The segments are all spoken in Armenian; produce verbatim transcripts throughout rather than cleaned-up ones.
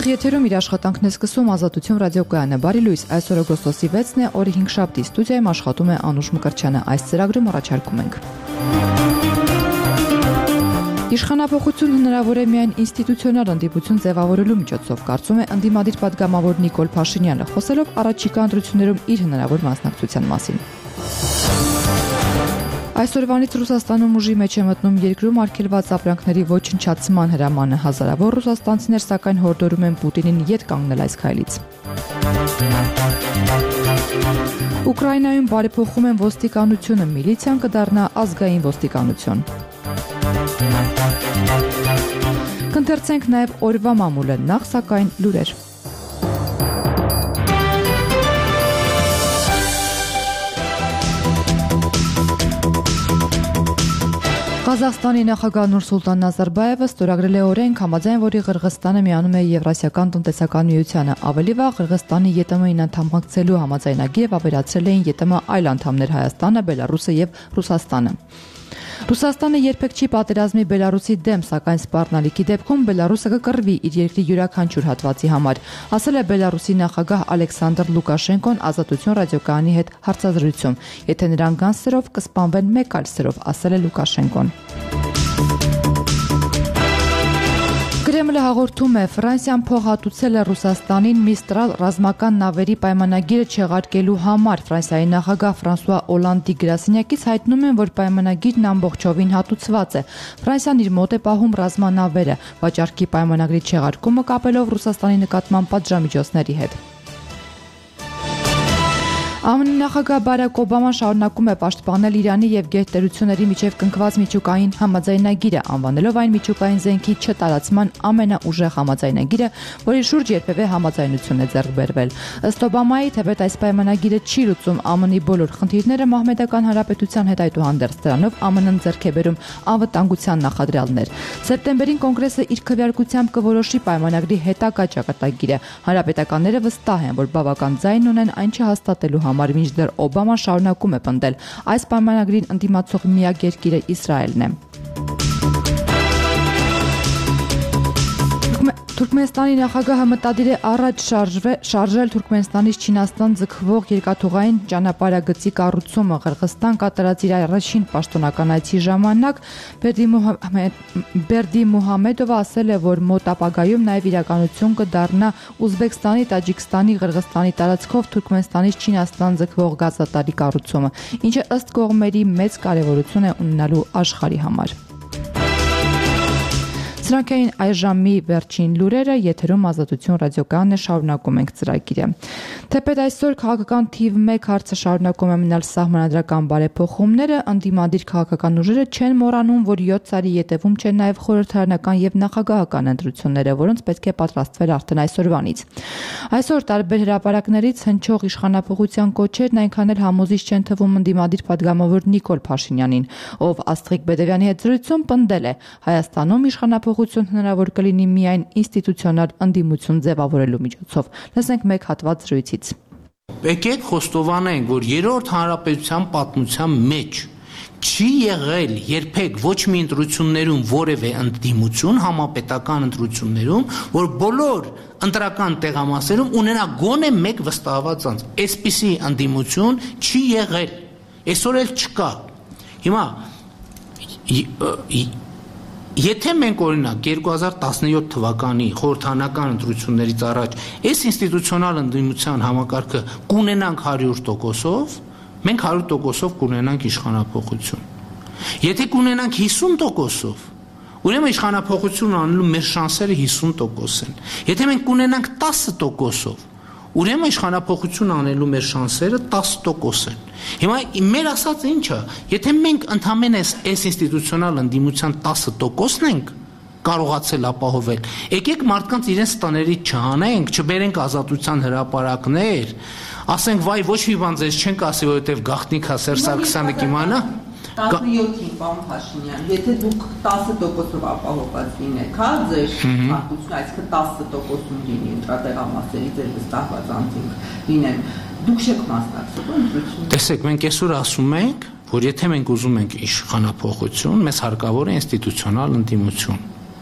Ուղիղ եթերում իր աշխատանքն է սկսում Ազատություն ռադիոկայանը։ Բարի լույս, այսօր օգոստոսի վեցն է, օրը հինգշաբթի, ստուդիայում աշխատում է Անուշ Մկրտչյանը։ Այս ծրագրում առաջարկում ենք. Իշխանափոխություն հնարավոր է միայն ինստիտուցիոնալ ընդդիմություն ձևավորելու միջոցով, կարծում է ընդդիմադիր պատգամավոր Նիկոլ Փաշինյանը, խոսելով առաջիկա ընտրություններում իր հնարավոր մասնակցության մասին։ Այսօրվանից Ռուսաստանում ուժի մեջ է մտնում երկրում արգելված ապրանքների ոչնչացման հրամանը։ Հազարավոր ռուսաստանցիներ սակայն հորդորում են Պուտինին ետ կանգնել այս քայլից։ Ուկրաինայում բարեփոխում են ոստիկանությունը, միլիցիան կդառնա ազգային ոստիկանություն։ Կընթերցենք նաև օրվա մամուլը, նախ սակայն լուրեր։ Ղազախստանի նախագահ Նուրսուլտան Նազարբայևը ստորագրել է օրենք, համաձայն որի Ղրղստանը միանում է Եվրասիական տնտեսական միությանը։ Ավելի վաղ Ղրղստանի ԵՏՄ-ին անդամակցելու համաձայնագիրը վավերացրել էին ԵՏՄ այլ անդամներ Հայաստանը, Բելարուսը եւ Ռուսաստանը։ Ռուսաստանը երբեք չի պատերազմի Բելարուսի դեմ, սակայն սպառնալիքի դեպքում Բելարուսը կկռվի իր երկրի յուրաքանչյուր հատվածի համար, ասել է Բելարուսի նախագահ Ալեքսանդր Լուկաշենկոն Ազատություն ռադիոկայանի հետ հարցազրույցում։ Եթե նրանք գան սրով, կսպանվեն մեկ այլ սրով, ասել է Լուկաշենկոն։ Կրեմլը հաղորդում է, Ֆրանսիան փոխհատուցել է Ռուսաստանին Միստրալ ռազմական նավերի պայմանագիրը չեղարկելու համար։ Ֆրանսիայի նախագահ Ֆրանսուଆ Օլանդի գրասենյակից հայտնում են, որ պայմանագիրն ամբողջովին հատուցված է։ Ֆրանսիան իր մոտ է պահում ռազմանավերը, վաճառքի պայմանագրի չեղարկումը կապելով Ռուսաստանի նկատմամբ պատժամիջոցների հետ։ ԱՄՆ նախագահ Բարակ Օբաման շարունակում է պաշտպանել Իրանի եւ գերտերությունների միջև կնքված միջուկային համաձայնագիրը, անվանելով այն միջուկային զենքի չտարածման ամենաուժեղ համաձայնագիրը, որի շուրջ երբևէ համաձայնություն է ձեռք բերվել։ Ըստ Օբամայի, թեպետ այս պայմանագիրը չի լուծում ԱՄՆ-ի բոլոր խնդիրները, Մահմեդական Հանրապետության հետ այդուհանդերձ դրանով ԱՄՆ-ն ձեռք է բերում անվտանգության նախադրյալներ։ Սեպտեմբերին կոնգրեսը իր քվեարկությամբ կորոշի պայմանագրի հետագա ճակատագիրը։ Հանրապետականները վստահ են, որ բավական ձայն ունեն այն չհաստատելու համար, մինչդեռ Օբաման շարունակում է պնդել, այս պայմանագրին ընդդիմացող միակ երկիրը Իսրայելն է։ Թուրքմենստանի նախագահը մտադիր է առաջ շարժել Թուրքմենստանից Չինաստան ձգվող երկաթուղային ճանապարհագծի կառուցումը։ Ղրղստան կատարած իր առաջին պաշտոնական այցի ժամանակ Բերդի Մուհամեդովը ասել է, որ մոտ ապագայում նաև իրականություն կդառնա Ուզբեկստանի, Տաջիկստանի, Ղրղստանի տարածքով Թուրքմենստանից Չինաստան ձգվող գազատարի կառուցումը, ինչը ըստ կողմերի մեծ կարևորություն է ունենալու աշխարհի համար։ Սրանք էին այժմի վերջին լուրերը, եթերում Ազատություն ռադիոկայանն է, շարունակում ենք ծրագիրը։ Թեպետ այսօր քաղաքական թիվ մեկ հարցը շարունակում է մնալ սահմանադրական բարեփոխումները, ընդդիմադիր քաղաքական ուժերը չեն մոռանում, որ յոթ տարի ետևում չեն նաև խորհրդարանական եւ նախագահական ընտրությունները, որոնց պետք է պատրաստվել արդեն այսօրվանից։ Այսօր տարբեր հրապարակներից հնչող իշխանափոխության կոչերն այնքան էլ համոզիչ չեն թվում ընդդիմադիր պատգամավոր Նիկոլ Փաշինյանին, ով Աստղիկ Բեդևյանի հետ զրույցում պնդել է, Հայաստանում իշխանափոխություն հնարավոր կլինի միայն ինստիտուցիոնալ ընդդիմություն ձևավորելու միջոցով։ Լսենք մեկ հատված զրույցից։ Եկեք խոստովանենք, որ երրորդ հանրապետության պատմության մեջ չի եղել երբեք ոչ մի ընտրություններում որևէ ընդդիմություն, համապետական ընտրություններում, որ բոլոր ընտրական տեղամասերում ունենա գոնե մեկ վստահված անձ։ Այսպիսի ընդդիմություն չի եղել, այսօր էլ չկա։ Հիմա Եթե մենք օրինակ երկու հազար տասնյոթ թվականի խորհրդարանական ընտրություններից առաջ այս ինստիտուցիոնալ ընդդիմության համակարգը կունենանք հարյուր տոկոսով, մենք հարյուր տոկոսով կունենանք իշխանափոխություն։ Եթե կունենանք հիսուն տոկոսով, ուրեմն իշխանափոխություն անելու մեր շանսերը հիսուն տոկոս են։ Եթե մենք կունենանք տասը տոկոսով, ուրեմն իշխանափոխություն անելու մեր շանսերը տասը տոկոս են։ Հիմա մեր ասած ինչը, եթե մենք ընդհանրապես այս ինստիտուցիոնալ ընդդիմության տասը տոկոսն ենք կարողացել ապահովել, եկեք մարդկանց իրենց տներից չհանենք, չբերենք ազատության հրապարակներ, ասենք վայ ոչ մի բան ձեզ չենք ասի, որովհետև գաղտնիք է Սերժ Սարգսյանը կիմանա։ տասնյոթին պարոն Փաշինյան, եթե դուք տասը տոկոսով ապահովված լինեք, հա, ձեր մարդությունը, այսինքն տասը տոկոսում լինի ընտրատեղամասերի ձեր վստահված անձինք լինեն, դուք չեք մասնակցելու ընտրություններին։ Տեսեք, մենք այսօր ասում ենք, որ եթե մենք ուզում ենք իշխանափոխություն, մեզ հարկավոր է ինստիտուցիոնալ ընդդիմություն։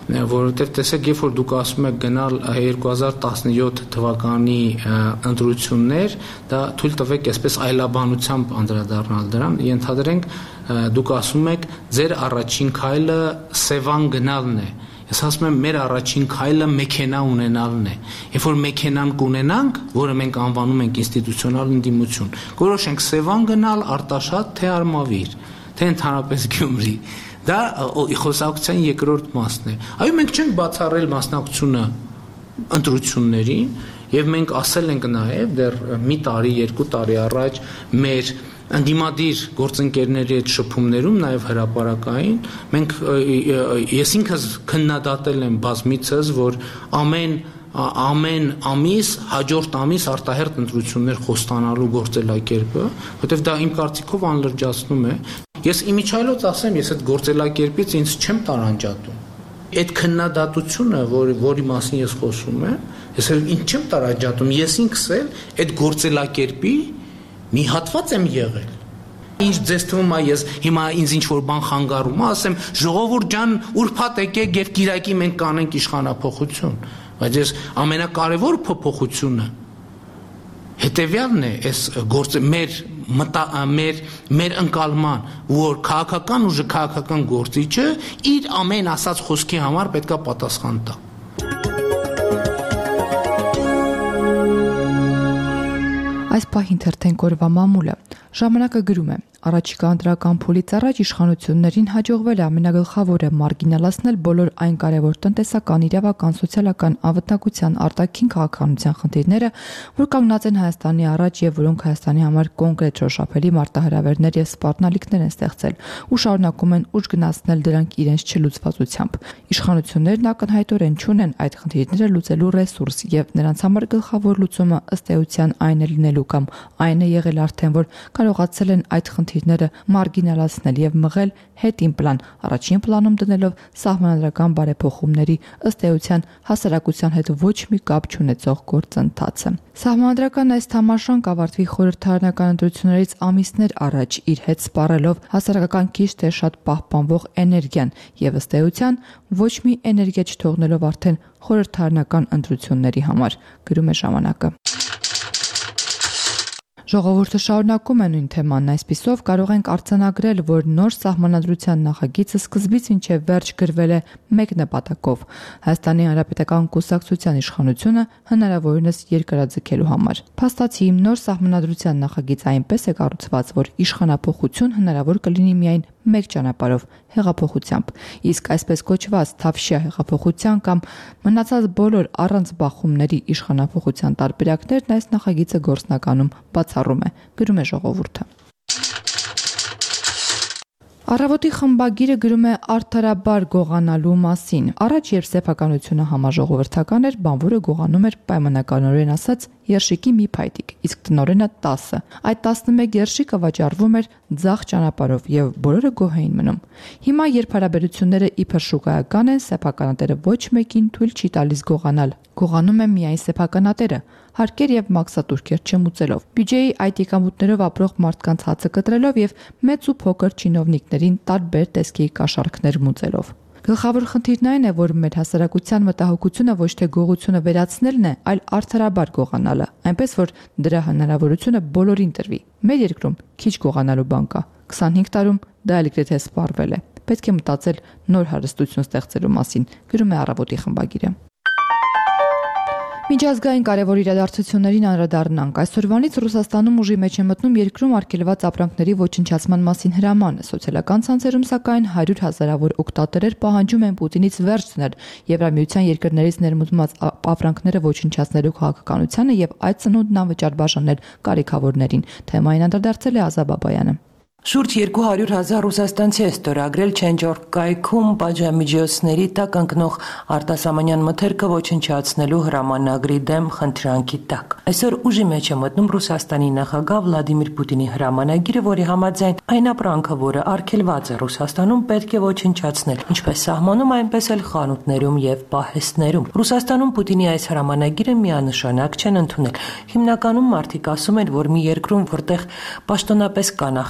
որովհետև տեսեք, երբ որ դուք ասում եք գնալ երկու հազար տասնյոթ թվականի ընտրություններ, դա թույլ տվեք այսպես այլաբանությամբ անդրադառնալ դրան, ենթադրենք դուք ասում եք ձեր առաջին քայլը Սևան գնալն է։ Ես ասում եմ մեր առաջին քայլը մեքենա ունենալն է։ Երբ որ մեքենան կունենանք, որը մենք անվանում ենք ինստիտուցիոնալ ընդդիմություն, որոշենք Սևան գնալ, Արտաշատ, թե Արմավիր, թե ընդհանրապես Գյումրի։ Դա խոսակցության երկրորդ մասն է։ Այո, մենք չենք բացառել մասնակցությունը ընտրություններին, եւ մենք ասել ենք նաեւ դեռ մի տարի, երկու տարի առաջ մեր ընդդիմադիր գործընկերների հետ շփումներում, նաեւ հրապարակային, մենք ես ինքս քննադատել եմ բազմիցս, որ ամեն ամեն ամիս, հաջորդ ամիս արտահերթ ընտրություններ խոստանալու գործելակերպը, որտեղ դա իմ կարծիքով անլրջացնում է։ Ես իմիջիայլոց ասեմ, ես այդ գործելակերպից ինձ չեմ տարանջատում։ Այդ քննադատությունը, որի, որի մասին ես խոսում եմ, ես էլ ինձ չեմ տարանջատում, ես ինքս էլ այդ գործելակերպի մի հատված եմ եղել։ Ինչ ձեզ թվում է, ես հիմա ինձ ինչ որ բան խանգարում եմ, ասեմ, ժողովուրդ ջան, ուրբաթ եկեք եւ Կիրակի մենք կանենք իշխանափոխություն։ Բայց ես ամենակարևոր փոփոխությունը հետևյալն է, այս գործը մեր մեր մեր ընկալման, որ քաղաքական ուժը, քաղաքական գործիչը իր ամեն ասած խոսքի համար պետքա պատասխան տա։ Այս պահին թերթենք օրվա մամուլը։ Ժամանակը գրում է. Առաջիկա ընտրական փուլից առաջ իշխանություններին հաջողվել է ամենագլխավորը մարգինալացնել բոլոր այն կարևոր տնտեսական, իրավական, սոցիալական, անվտանգության, արտաքին քաղաքականության խնդիրները, որ կանգնած են Հայաստանի առաջ եւ որոնք Հայաստանի համար կոնկրետ շոշափելի մարտահրավերներ եւ սպառնալիքներ են ստեղծել ու շարունակում են ուժ գնացնել դրանք իրենց չլուծվածությամբ։ Իշխանություններն ակնհայտորեն չունեն այդ խնդիրները լուծելու ռեսուրս եւ նրանց համար գլխավոր լուծումը ըստ էության այն է լինելու կամ այն է եղել արդեն, որ կարողացել են այդ խնդիրները մարգինալացնել եւ մղել հետին պլան, առաջին պլանում դնելով սահմանադրական բարեփոխումների ըստ էության հասարակության հետ ոչ մի կապ չունեցող գործընթացը։ Սահմանադրական այս թամաշան կավարտվի խորհրդարանական ընտրություններից ամիսներ առաջ իր հետ սպառելով հասարակական քիչ թե շատ պահպանվող էներգիան եւ ըստ էության ոչ մի էներգիա չթողնելով արդեն խորհրդարանական ընտրությունների համար, գրում է ժամանակը։ Ժողովուրդը շարունակում է նույն թեմանն, այսպիսով կարող ենք արձանագրել, որ նոր սահմանադրության նախագիծը սկզբից մինչև վերջ գրվել է մեկ նպատակով՝ Հայաստանի Հանրապետական Կուսակցության իշխանությունը հնարավորինս երկարաձգելու համար։ Փաստացի նոր սահմանադրության նախագիծը այնպես է կառուցված, որ իշխանափոխություն հնարավոր կլինի միայն մեկ ճանապարհով՝ հեղափոխությամբ, իսկ այսպես կոչված թավշյա հեղափոխության կամ մնացած բոլոր առանց բախումների իշխանափոխության տարբերակներն այս նախագիծը գործնականում բացառում է, գրում է ժողովուրդը։ Առավոտի խմբագիրը գրում է արդարաբար գողանալու մասին։ Առաջ երբ սեփականությունը համաժողովրդական էր, բանվորը գողանում էր պայմանականորեն ասած երշիկի մի փայտիկ, իսկ տնօրենը տասը։ Այդ տասնմեկ երշիկը վաճառվում էր ձախ ճանապարհով եւ բոլորը գոհ էին մնում։ Հիմա երբ հարաբերությունները իբր շուկայական են, սեփականատերը ոչ մեկին թույլ չի տալիս գողանալ։ Գողանում է միայն սեփականատերը, հարկեր եւ մաքսատուրքեր չմուծելով, բյուջեի այդ եկամուտներով ապրող մարդկանց հացը կտրելով եւ մեծ ու փոքր չինովնիկներին տարբեր տեսքի կաշառքներ մուծելով։ Գլխավոր խնդիրն այն է, որ մեր հասարակության մտահոգությունը ոչ թե գողությունը վերացնելն է, այլ արդարաբար գողանալը, այնպես որ դրա հնարավորությունը բոլորին տրվի։ Մեր երկրում քիչ գողանալու բան կա, քսանհինգ տարում դա էլ գրեթե սպառվել է։ Պետք է մտածել նոր հարստություն ստեղծելու մասին, գրում է Առավոտի խմբագիրը։ Միջազգային կարևոր իրադարձություններին անդրադառնանք։ Այսօրվանից Ռուսաստանում ուժի մեջ է մտնում երկրում արգելված ապրանքների ոչնչացման մասին հրամանը։ Սոցիալական ցանցերում սակայն հարյուր հազարավոր օգտատերեր պահանջում են Պուտինից վերջ դնել Եվրամիության երկրներից ներմուծված ապրանքները ոչնչացնելու քաղաքականությանը եւ այդ ծնունդն անվճար բաժանել կարիքավորներին։ Թեմային անդրադարձել է Ազա Բաբայանը։ Շուրջ երկու հարյուր հազար ռուսաստանցի է ստորագրել Չենջորկ կայքում պատժամիջոցների տակ ընկնող արտասահմանյան մթերքը ոչնչացնելու հրամանագրի դեմ խնդրանքի տակ։ Այսօր ուժի մեջ է մտնում Ռուսաստանի նախագահ Վլադիմիր Պուտինի հրամանագիրը, որի համաձայն այն ապրանքը, որը արգելված է Ռուսաստանում, պետք է ոչնչացնել, ինչպես սահմանում, այնպես էլ խանութներում եւ պահեստներում։ Ռուսաստանում Պուտինի այս հրամանագիրը միանշանակ չեն ընդունել։ Հիմնականում մարդիկ ասում են, որ մի երկրում, որտեղ պաշտոնապես կան աղքատներ,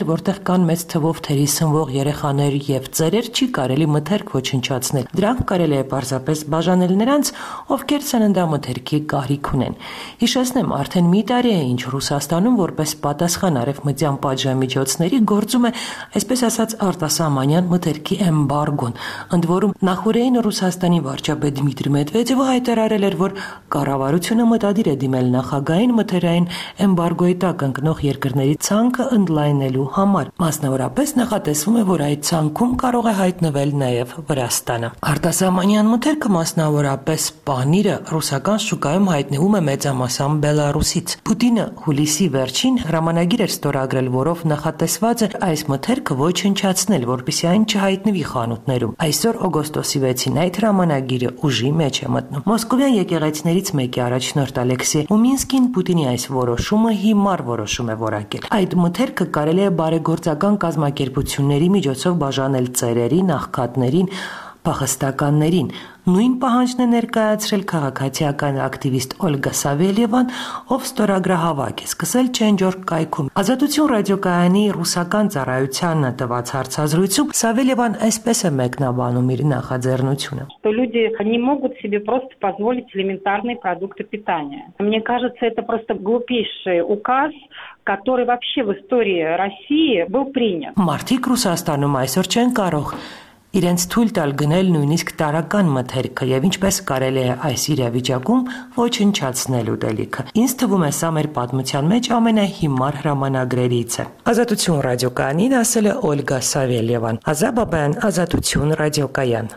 տեղանքներ, որտեղ կան մեծ թվով թերի սնվող երեխաներ եւ ծերեր, չի կարելի մթերք ոչնչացնել։ Դրանք կարելի է պարզապես բաժանել նրանց, ովքեր սննդամթերքի կարիք ունեն։ Հիշեցնեմ, արդեն մի տարի է, ինչ Ռուսաստանում որպես պատասխան արևմտյան պատժամիջոցների գործում է, այսպես ասած, արտասահմանյան մթերքի էմբարգոն, ընդ որում նախորդին Ռուսաստանի վարչապետ Դմիտրի Մեդվեդևը հայտարարել էր, որ կառավարությունը մտադիր է դիմել նախագահային մթերային էմբարգոյի տակ ընկնող երկրների ցանկը ընդլայնելու համար։ Մասնավորապես նախատեսվում է, որ այդ ցանկում կարող է հայտնվել նաև Վրաստանը։ Արտասահմանյան մթերքը, մասնավորապես պանիրը, ռուսական շուկայում հայտնվում է մեծամասամբ Բելարուսից։ Պուտինը հուլիսի վերջին հրամանագիր էր ստորագրել, որով նախատեսված էր այս մթերքը ոչնչացնել, որպեսզի այն չհայտնվի խանութներում։ Այսօր օգոստոսի վեցին այդ հրամանագիրը ուժի մեջ է մտնում։ Մոսկովյան եկեղեցիներից մեկի առաջնորդ Ալեքսեյ Ումինսկին Պուտինի այս որոշումը հիմար որոշում է որակել։ Այդ մթերքը կարելի է բարեգործական կազմակերպությունների միջոցով բաժանել ծերերին, աղքատներին, փախստականներին։ Նույն պահանջն է ներկայացրել քաղաքացիական ակտիվիստ Օլգա Սավելիևան, ով ստորագրահավաք է սկսել Չենջորկ կայքում։ Ազատություն ռադիոկայանի ռուսական ծառայությանը տված հարցազրույցում Սավելիևան այսպես է մեկնաբանում իր նախաձեռնությունը. Люди не могут себе просто позволить элементарные продукты питания. Мне кажется, это просто глупейший указ, который вообще в истории России был принят. Մարդիկ Ռուսաստանում այսօր չեն կարող իրենց թույլ տալ գնել նույնիսկ տարական մթերքը եւ ինչպես կարելի է այս իրավիճակում ոչնչացնել ուտելիքը։ Ինձ թվում է, սա մեր պատմության մեջ ամենահիմար հրամանագրերից է։ Ազատություն ռադիոկայանին ասել է Օլգա Սավելիևան։ Ազաբաբյան, Ազատություն ռադիոկայան։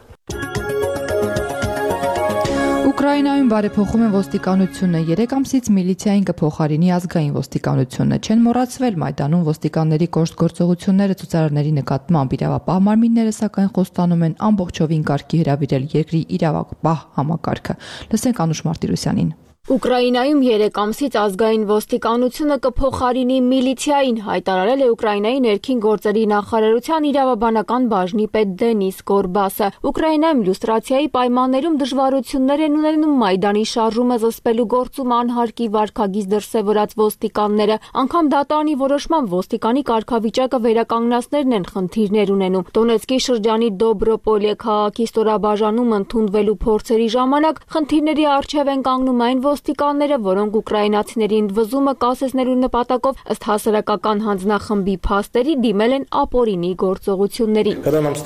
Ուկրաինայում բարեփոխում են ոստիկանությունը։ Երեք ամսից միլիցիային կփոխարինի ազգային ոստիկանությունը։ Չեն մոռացվել Մայդանում ոստիկանների կոշտ գործողությունները ցուցարարների նկատմամբ։ Իրավապահ մարմինները սակայն խոստանում են ամբողջովին կարգի հրավիրել երկրի իրավապահ համակարգը։ Լսենք Անուշ Մարտիրոսյանին։ Ուկրաինայում երեք ամսից ազգային ոստիկանությունը կփոխարինի միլիցիային, հայտարարել է Ուկրաինայի ներքին գործերի նախարարության իրավաբանական բաժնի պետ Դենիս Գորբասը։ Ուկրաինայում լյուստրացիայի պայմաններում դժվարություններ են ունենում Մայդանի շարժումը զսպելու գործում անհարկի վարքագիծ դրսևորած ոստիկանները, անգամ դատարանի որոշմամբ ոստիկանի կարգավիճակը վերականգնածներն են խնդիրներ ունենում։ Դոնեցկի շրջանի Դոբրոպոլե քաղաքի ստորաբաժանում ընդունվելու փորձերի ժամանակ խնդիրների առջև են կանգնում այն ոստիկանները, որոնք ուկրաինացիների ընդվզումը կասեցնելու նպատակով ըստ հասարակական հանձնախմբի փաստերի դիմել են ապօրինի գործողությունների։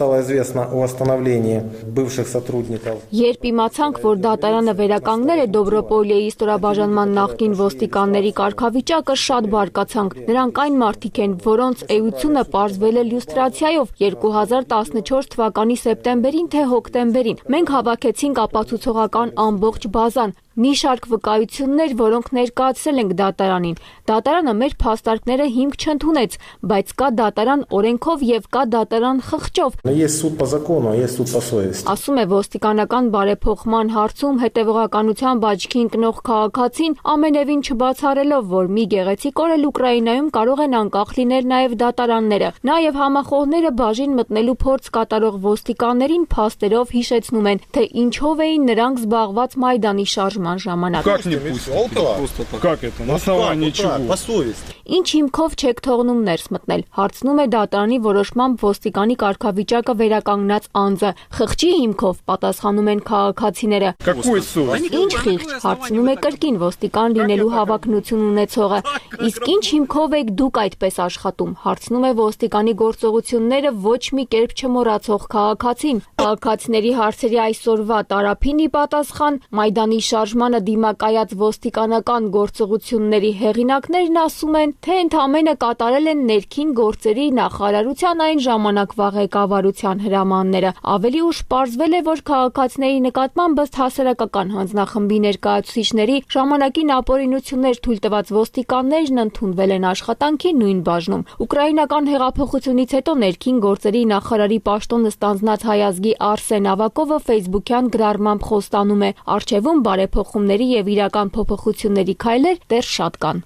Երբ իմացանք, որ դատարանը վերականգնել է Դոբրոպոլեի ստորաբաժանման նախկին ոստիկանների կարգավիճակը, շատ բարկացանք։ Նրանք այն մարդիկ են, որոնց էությունը պարզվել է լյուստրացիայով երկու հազար տասնչորս թվականի սեպտեմբերին թե հոկտեմբերին։ Մենք հավաքեցինք ապացուցողական ամբողջ բազան։ Մի շարք վկայություններ, որոնք ներկայացրել ենք դատարանին։ Դատարանը մեր փաստարկները հիմք չընդունեց, բայց կա դատարան օրենքով եւ կա դատարան խղճով։ Ասում է ոստիկանական բարեփոխման հարցում հետևողականության աչքի ընկնող քաղաքացին, ամենևին չբացառելով, որ մի գեղեցիկ օր էլ Ուկրաինայում կարող են անկախ լինել նաեւ դատարանները։ Նաեւ համախոհները բաժին мտնելու փորձ կատարող ոստիկաններին փաստերով հիշեցնում են, թե ինչով էին նրանք զբաղված Մայդանի շարժման ժամանակ։ Как не пустят? Как это? На основании чего? По совести. Ինչ հիմքով չեք թողնում ներս մտնել։ Հարցնում է դատարանի որոշմամբ ոստիկանի կարգավիճակը վերականգնած անձը։ Խղճի հիմքով պատասխանում են քաղաքացիները։ Какой совесть? Ինչ խիղճ, հարցնում է կրկին ոստիկան լինելու հավակնություն ունեցողը։ Իսկ ինչ հիմքով եք դուք այդպես աշխատում, հարցնում է ոստիկանի գործողությունները ոչ մի կերպ չմոռացող քաղաքացին։ Քաղաքացիների հարցերի այսօրվա տարափին ի պատասխան Մայդանի շարժմանը դիմակայած ոստիկանական գործողությունների հեղինակներն ասում են, թե ընդամենը կատարել են ներքին գործերի նախարարության այն ժամանակվա ղեկավարության հրամանները։ Ավելի ուշ պարզվել է, որ քաղաքացիների նկատմամբ ըստ հասարակական հանձնախմբի ներկայացուցիչների ժամանակին ապօրինություններ թույլ տված ոստիկաններն ընդունվել են աշխատանքի նույն բաժնում։ Ուկրաինական հեղափոխությունից հետո ներքին գործերի նախարարի պաշտոնը ստանձնած հայ ազգի Արսեն Ավակովը Facebook-յան գրառմամբ խոստանում է. «Առջևում բարեփոխումների եւ իրական փոփոխությունների քայլեր դեռ շատ կան»։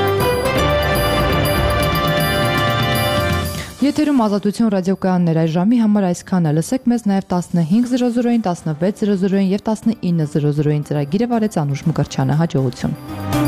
Եթերում Ազատություն ռադիոկայաններ այս ժամի համար այսքանը։ Լսեք մեզ նաև տասնհինգ զրո զրոին, տասնվեց զրո զրոին եւ տասնինը զրո զրոին ծրագիրը վարեց Անուշ Մկրտչյանը։ Հաջողություն։